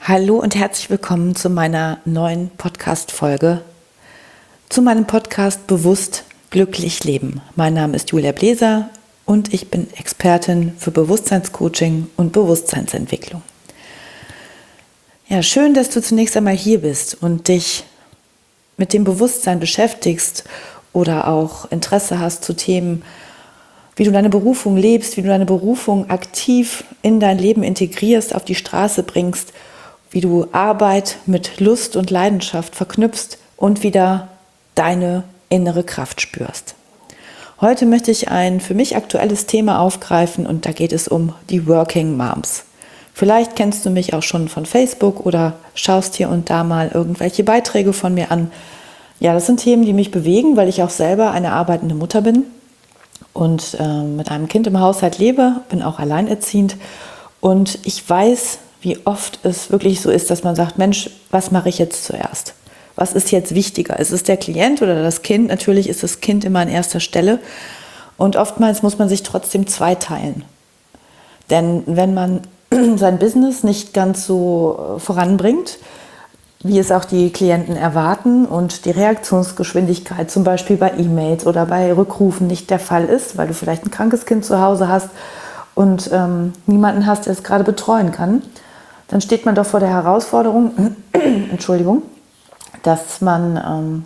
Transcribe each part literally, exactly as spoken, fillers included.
Hallo und herzlich willkommen zu meiner neuen Podcast-Folge, zu meinem Podcast Bewusst glücklich leben. Mein Name ist Julia Bläser und ich bin Expertin für Bewusstseinscoaching und Bewusstseinsentwicklung. Ja, schön, dass du zunächst einmal hier bist und dich mit dem Bewusstsein beschäftigst oder auch Interesse hast zu Themen, wie du deine Berufung lebst, wie du deine Berufung aktiv in dein Leben integrierst, auf die Straße bringst, wie du Arbeit mit Lust und Leidenschaft verknüpfst und wieder deine innere Kraft spürst. Heute möchte ich ein für mich aktuelles Thema aufgreifen und da geht es um die Working Moms. Vielleicht kennst du mich auch schon von Facebook oder schaust hier und da mal irgendwelche Beiträge von mir an. Ja, das sind Themen, die mich bewegen, weil ich auch selber eine arbeitende Mutter bin und äh, mit einem Kind im Haushalt lebe, bin auch alleinerziehend und ich weiß, wie oft es wirklich so ist, dass man sagt, Mensch, was mache ich jetzt zuerst? Was ist jetzt wichtiger? Ist es der Klient oder das Kind? Natürlich ist das Kind immer an erster Stelle und oftmals muss man sich trotzdem zweiteilen. Denn wenn man sein Business nicht ganz so voranbringt, wie es auch die Klienten erwarten und die Reaktionsgeschwindigkeit zum Beispiel bei E-Mails oder bei Rückrufen nicht der Fall ist, weil du vielleicht ein krankes Kind zu Hause hast und ähm, niemanden hast, der es gerade betreuen kann, dann steht man doch vor der Herausforderung, Entschuldigung, dass man ähm,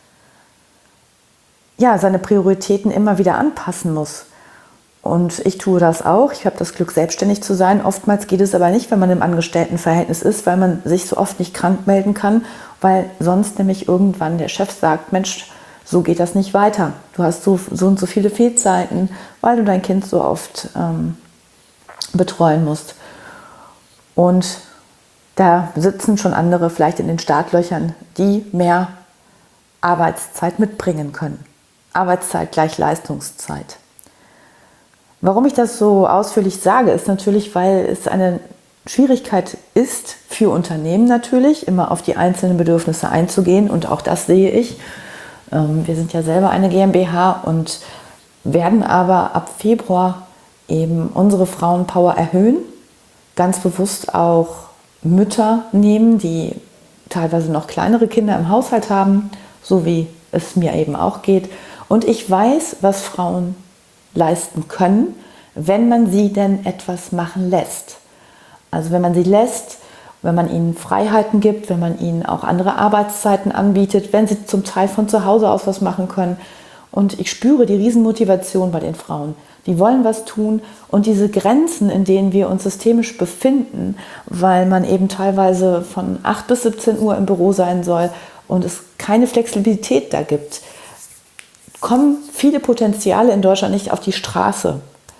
ja, seine Prioritäten immer wieder anpassen muss. Und ich tue das auch. Ich habe das Glück, selbstständig zu sein. Oftmals geht es aber nicht, wenn man im Angestelltenverhältnis ist, weil man sich so oft nicht krank melden kann, weil sonst nämlich irgendwann der Chef sagt, Mensch, so geht das nicht weiter. Du hast so, so und so viele Fehlzeiten, weil du dein Kind so oft ähm, betreuen musst. Und da sitzen schon andere vielleicht in den Startlöchern, die mehr Arbeitszeit mitbringen können. Arbeitszeit gleich Leistungszeit. Warum ich das so ausführlich sage, ist natürlich, weil es eine Schwierigkeit ist für Unternehmen natürlich, immer auf die einzelnen Bedürfnisse einzugehen. Und auch das sehe ich. Wir sind ja selber eine GmbH und werden aber ab Februar eben unsere Frauenpower erhöhen. Ganz bewusst auch Mütter nehmen, die teilweise noch kleinere Kinder im Haushalt haben, so wie es mir eben auch geht. Und ich weiß, was Frauen leisten können, wenn man sie denn etwas machen lässt. Also wenn man sie lässt, wenn man ihnen Freiheiten gibt, wenn man ihnen auch andere Arbeitszeiten anbietet, wenn sie zum Teil von zu Hause aus was machen können. Und ich spüre die Riesenmotivation bei den Frauen. Die wollen was tun und diese Grenzen, in denen wir uns systemisch befinden, weil man eben teilweise von acht bis siebzehn Uhr im Büro sein soll und es keine Flexibilität da gibt, kommen viele Potenziale in Deutschland nicht auf die Straße.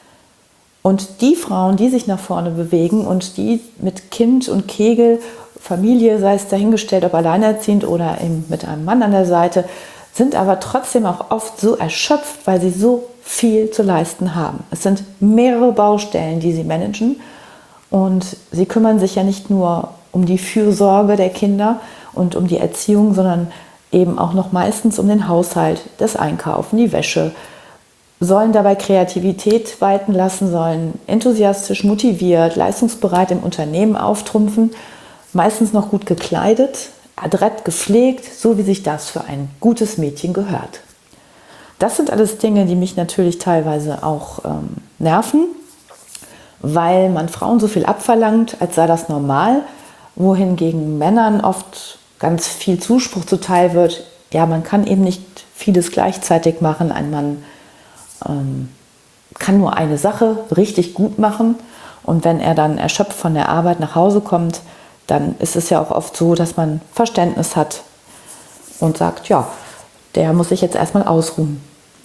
Und die Frauen, die sich nach vorne bewegen und die mit Kind und Kegel, Familie, sei es dahingestellt, ob alleinerziehend oder eben mit einem Mann an der Seite, sind aber trotzdem auch oft so erschöpft, weil sie so viel zu leisten haben. Es sind mehrere Baustellen, die sie managen und sie kümmern sich ja nicht nur um die Fürsorge der Kinder und um die Erziehung, sondern eben auch noch meistens um den Haushalt, das Einkaufen, die Wäsche, sollen dabei Kreativität walten lassen, sollen enthusiastisch, motiviert, leistungsbereit im Unternehmen auftrumpfen, meistens noch gut gekleidet, adrett gepflegt, so wie sich das für ein gutes Mädchen gehört. Das sind alles Dinge, die mich natürlich teilweise auch ähm, nerven, weil man Frauen so viel abverlangt, als sei das normal, wohingegen Männern oft ganz viel Zuspruch zuteil wird. Ja, man kann eben nicht vieles gleichzeitig machen. Ein Mann ähm, kann nur eine Sache richtig gut machen und wenn er dann erschöpft von der Arbeit nach Hause kommt, dann ist es ja auch oft so, dass man Verständnis hat und sagt, ja, der muss sich jetzt erstmal ausruhen.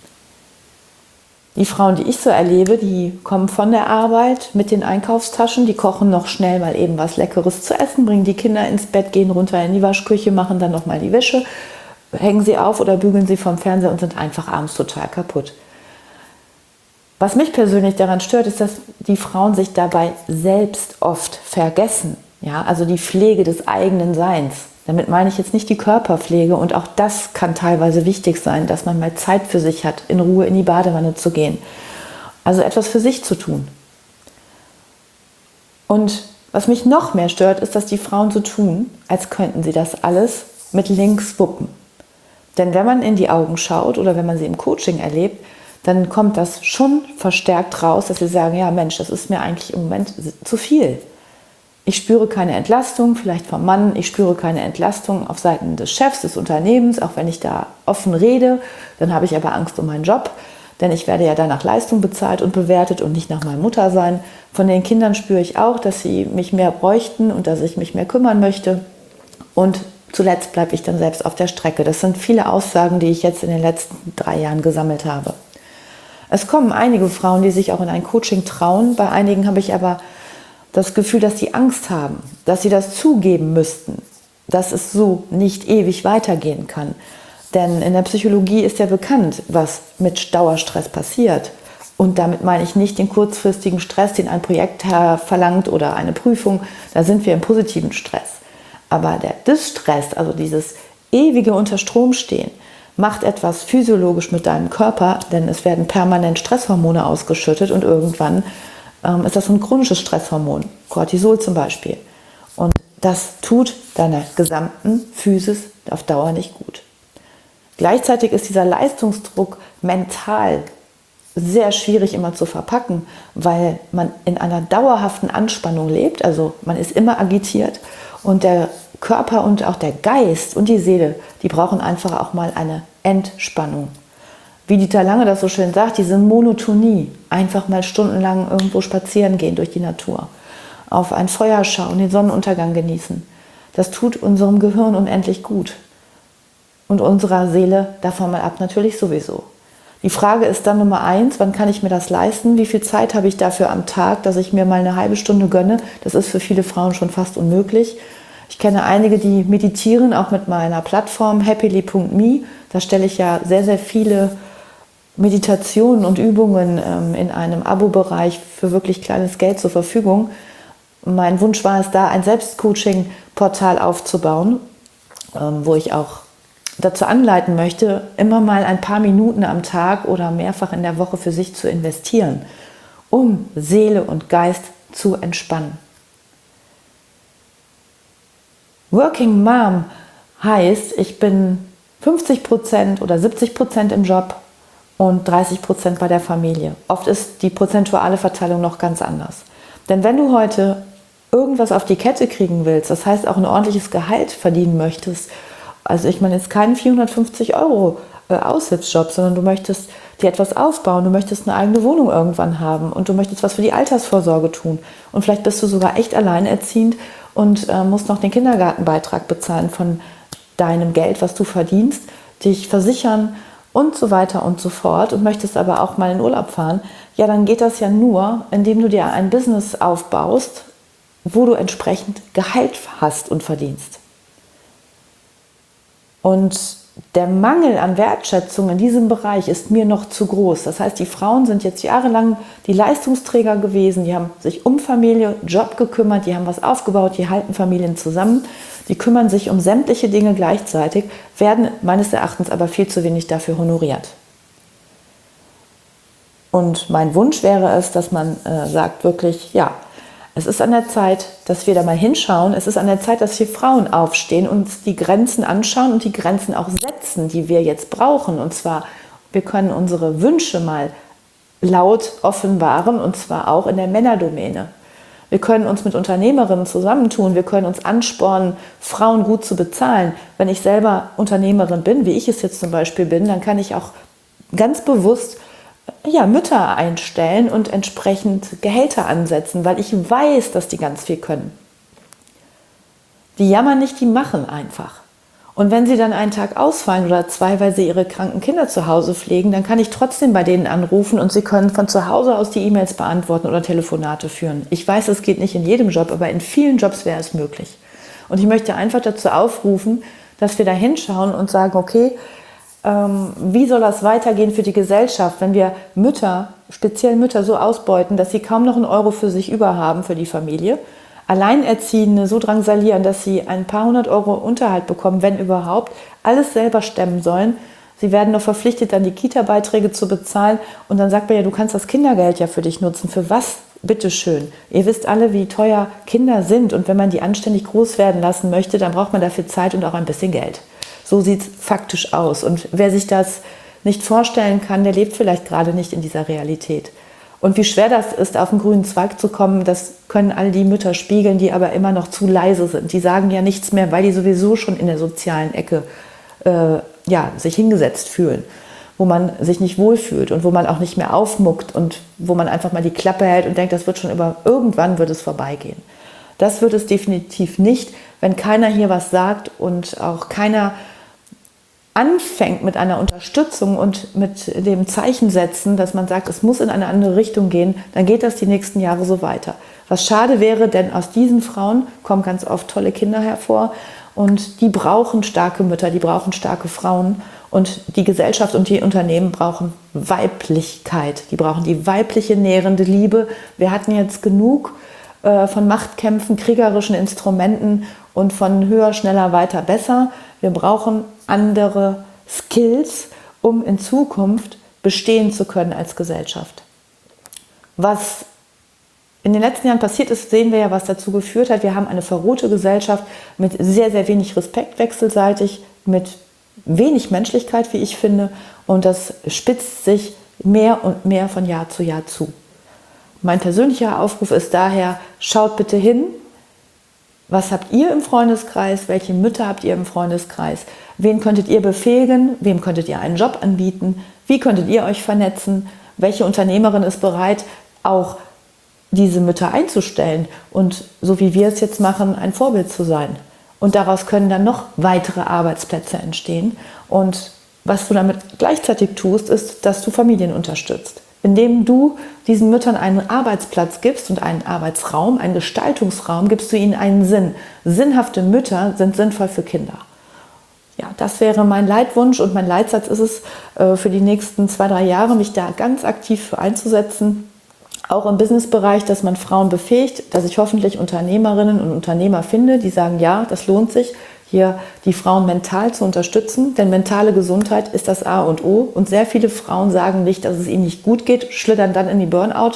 Die Frauen, die ich so erlebe, die kommen von der Arbeit mit den Einkaufstaschen, die kochen noch schnell mal eben was Leckeres zu essen, bringen die Kinder ins Bett, gehen runter in die Waschküche, machen dann nochmal die Wäsche, hängen sie auf oder bügeln sie vom Fernseher und sind einfach abends total kaputt. Was mich persönlich daran stört, ist, dass die Frauen sich dabei selbst oft vergessen. Ja, also die Pflege des eigenen Seins. Damit meine ich jetzt nicht die Körperpflege und auch das kann teilweise wichtig sein, dass man mal Zeit für sich hat, in Ruhe in die Badewanne zu gehen. Also etwas für sich zu tun. Und Was mich noch mehr stört, ist, dass die Frauen so tun, als könnten sie das alles mit links wuppen. Denn wenn man in die Augen schaut oder wenn man sie im Coaching erlebt, dann kommt das schon verstärkt raus, dass sie sagen, ja Mensch, das ist mir eigentlich im Moment zu viel. Ich spüre keine Entlastung, vielleicht vom Mann, ich spüre keine Entlastung auf Seiten des Chefs, des Unternehmens, auch wenn ich da offen rede, dann habe ich aber Angst um meinen Job, denn ich werde ja da nach Leistung bezahlt und bewertet und nicht nach meiner Mutter sein. Von den Kindern spüre ich auch, dass sie mich mehr bräuchten und dass ich mich mehr kümmern möchte. Und zuletzt bleibe ich dann selbst auf der Strecke. Das sind viele Aussagen, die ich jetzt in den letzten drei Jahren gesammelt habe. Es kommen einige Frauen, die sich auch in ein Coaching trauen. Bei einigen habe ich aber das Gefühl, dass sie Angst haben, dass sie das zugeben müssten, dass es so nicht ewig weitergehen kann. Denn in der Psychologie ist ja bekannt, was mit Dauerstress passiert. Und damit meine ich nicht den kurzfristigen Stress, den ein Projekt verlangt oder eine Prüfung. Da sind wir im positiven Stress. Aber der Distress, also dieses ewige Unterstromstehen, macht etwas physiologisch mit deinem Körper, denn es werden permanent Stresshormone ausgeschüttet und irgendwann ähm, ist das so ein chronisches Stresshormon, Cortisol zum Beispiel. Und das tut deiner gesamten Physis auf Dauer nicht gut. Gleichzeitig ist dieser Leistungsdruck mental sehr schwierig immer zu verpacken, weil man in einer dauerhaften Anspannung lebt, also man ist immer agitiert und der Körper und auch der Geist und die Seele, die brauchen einfach auch mal eine Entspannung. Wie Dieter Lange das so schön sagt, diese Monotonie, einfach mal stundenlang irgendwo spazieren gehen durch die Natur, auf ein Feuer schauen, den Sonnenuntergang genießen, das tut unserem Gehirn unendlich gut. Und unserer Seele davon mal ab natürlich sowieso. Die Frage ist dann Nummer eins, wann kann ich mir das leisten? Wie viel Zeit habe ich dafür am Tag, dass ich mir mal eine halbe Stunde gönne? Das ist für viele Frauen schon fast unmöglich. Ich kenne einige, die meditieren, auch mit meiner Plattform happily punkt me. Da stelle ich ja sehr, sehr viele Meditationen und Übungen ähm, in einem Abo-Bereich für wirklich kleines Geld zur Verfügung. Mein Wunsch war es da, ein Selbstcoaching-Portal aufzubauen, ähm, wo ich auch dazu anleiten möchte, immer mal ein paar Minuten am Tag oder mehrfach in der Woche für sich zu investieren, um Seele und Geist zu entspannen. Working Mom heißt, ich bin fünfzig Prozent oder siebzig Prozent im Job und dreißig Prozent bei der Familie. Oft ist die prozentuale Verteilung noch ganz anders. Denn wenn du heute irgendwas auf die Kette kriegen willst, das heißt auch ein ordentliches Gehalt verdienen möchtest, also ich meine jetzt keinen vierhundertfünfzig Euro äh, Aushilfsjob, sondern du möchtest dir etwas aufbauen, du möchtest eine eigene Wohnung irgendwann haben und du möchtest was für die Altersvorsorge tun. Und vielleicht bist du sogar echt alleinerziehend und äh, musst noch den Kindergartenbeitrag bezahlen von deinem Geld, was du verdienst, dich versichern und so weiter und so fort und möchtest aber auch mal in Urlaub fahren. Ja, dann geht das ja nur, indem du dir ein Business aufbaust, wo du entsprechend Gehalt hast und verdienst. Und der Mangel an Wertschätzung in diesem Bereich ist mir noch zu groß. Das heißt, die Frauen sind jetzt jahrelang die Leistungsträger gewesen, die haben sich um Familie, Job gekümmert, die haben was aufgebaut, die halten Familien zusammen, die kümmern sich um sämtliche Dinge gleichzeitig, werden meines Erachtens aber viel zu wenig dafür honoriert. Und mein Wunsch wäre es, dass man äh, sagt wirklich, ja, es ist an der Zeit, dass wir da mal hinschauen. Es ist an der Zeit, dass wir Frauen aufstehen und uns die Grenzen anschauen und die Grenzen auch setzen, die wir jetzt brauchen. Und zwar, wir können unsere Wünsche mal laut offenbaren und zwar auch in der Männerdomäne. Wir können uns mit Unternehmerinnen zusammentun. Wir können uns anspornen, Frauen gut zu bezahlen. Wenn ich selber Unternehmerin bin, wie ich es jetzt zum Beispiel bin, dann kann ich auch ganz bewusst ja, Mütter einstellen und entsprechend Gehälter ansetzen, weil ich weiß, dass die ganz viel können. Die jammern nicht, die machen einfach. Und wenn sie dann einen Tag ausfallen oder zwei, weil sie ihre kranken Kinder zu Hause pflegen, dann kann ich trotzdem bei denen anrufen und sie können von zu Hause aus die E-Mails beantworten oder Telefonate führen. Ich weiß, es geht nicht in jedem Job, aber in vielen Jobs wäre es möglich. Und ich möchte einfach dazu aufrufen, dass wir da hinschauen und sagen, okay, ähm, wie soll das weitergehen für die Gesellschaft, wenn wir Mütter, speziell Mütter, so ausbeuten, dass sie kaum noch einen Euro für sich über haben für die Familie, Alleinerziehende so drangsalieren, dass sie ein paar hundert Euro Unterhalt bekommen, wenn überhaupt, alles selber stemmen sollen. Sie werden noch verpflichtet, dann die Kita-Beiträge zu bezahlen und dann sagt man ja, du kannst das Kindergeld ja für dich nutzen. Für was bitteschön. Ihr wisst alle, wie teuer Kinder sind und wenn man die anständig groß werden lassen möchte, dann braucht man dafür Zeit und auch ein bisschen Geld. So sieht es faktisch aus. Und wer sich das nicht vorstellen kann, der lebt vielleicht gerade nicht in dieser Realität. Und wie schwer das ist, auf den grünen Zweig zu kommen, das können all die Mütter spiegeln, die aber immer noch zu leise sind. Die sagen ja nichts mehr, weil die sowieso schon in der sozialen Ecke äh, ja, sich hingesetzt fühlen, wo man sich nicht wohlfühlt und wo man auch nicht mehr aufmuckt und wo man einfach mal die Klappe hält und denkt, das wird schon über, irgendwann wird es vorbeigehen. Das wird es definitiv nicht, wenn keiner hier was sagt und auch keiner anfängt mit einer Unterstützung und mit dem Zeichen setzen, dass man sagt, es muss in eine andere Richtung gehen, dann geht das die nächsten Jahre so weiter. Was schade wäre, denn aus diesen Frauen kommen ganz oft tolle Kinder hervor und die brauchen starke Mütter, die brauchen starke Frauen und die Gesellschaft und die Unternehmen brauchen Weiblichkeit, die brauchen die weibliche nährende Liebe. Wir hatten jetzt genug äh, von Machtkämpfen, kriegerischen Instrumenten und von höher, schneller, weiter, besser. Wir brauchen andere Skills, um in Zukunft bestehen zu können als Gesellschaft. Was in den letzten Jahren passiert ist, sehen wir ja, was dazu geführt hat. Wir haben eine verrohte Gesellschaft mit sehr, sehr wenig Respekt wechselseitig, mit wenig Menschlichkeit, wie ich finde. Und das spitzt sich mehr und mehr von Jahr zu Jahr zu. Mein persönlicher Aufruf ist daher, schaut bitte hin, was habt ihr im Freundeskreis? Welche Mütter habt ihr im Freundeskreis? Wen könntet ihr befähigen? Wem könntet ihr einen Job anbieten? Wie könntet ihr euch vernetzen? Welche Unternehmerin ist bereit, auch diese Mütter einzustellen und so wie wir es jetzt machen, ein Vorbild zu sein? Und daraus können dann noch weitere Arbeitsplätze entstehen. Und was du damit gleichzeitig tust, ist, dass du Familien unterstützt. Indem du diesen Müttern einen Arbeitsplatz gibst und einen Arbeitsraum, einen Gestaltungsraum, gibst du ihnen einen Sinn. Sinnhafte Mütter sind sinnvoll für Kinder. Ja, das wäre mein Leitwunsch und mein Leitsatz ist es, äh, für die nächsten zwei, drei Jahre mich da ganz aktiv für einzusetzen. Auch im Businessbereich, dass man Frauen befähigt, dass ich hoffentlich Unternehmerinnen und Unternehmer finde, die sagen, ja, das lohnt sich, hier die Frauen mental zu unterstützen, denn mentale Gesundheit ist das A und O und sehr viele Frauen sagen nicht, dass es ihnen nicht gut geht, schlittern dann in die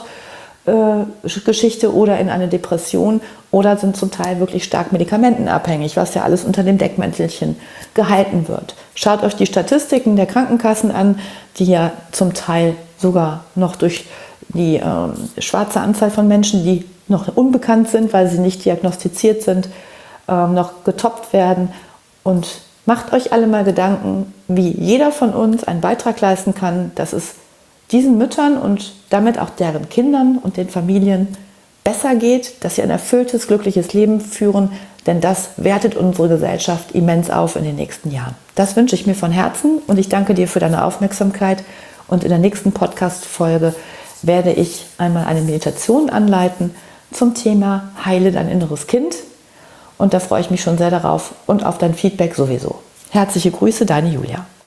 Burnout-Geschichte oder in eine Depression oder sind zum Teil wirklich stark medikamentenabhängig, was ja alles unter dem Deckmäntelchen gehalten wird. Schaut euch die Statistiken der Krankenkassen an, die ja zum Teil sogar noch durch die äh, schwarze Anzahl von Menschen, die noch unbekannt sind, weil sie nicht diagnostiziert sind, noch getoppt werden und macht euch alle mal Gedanken, wie jeder von uns einen Beitrag leisten kann, dass es diesen Müttern und damit auch deren Kindern und den Familien besser geht, dass sie ein erfülltes, glückliches Leben führen, denn das wertet unsere Gesellschaft immens auf in den nächsten Jahren. Das wünsche ich mir von Herzen und ich danke dir für deine Aufmerksamkeit und in der nächsten Podcast-Folge werde ich einmal eine Meditation anleiten zum Thema Heile dein inneres Kind. Und da freue ich mich schon sehr darauf und auf dein Feedback sowieso. Herzliche Grüße, deine Julia.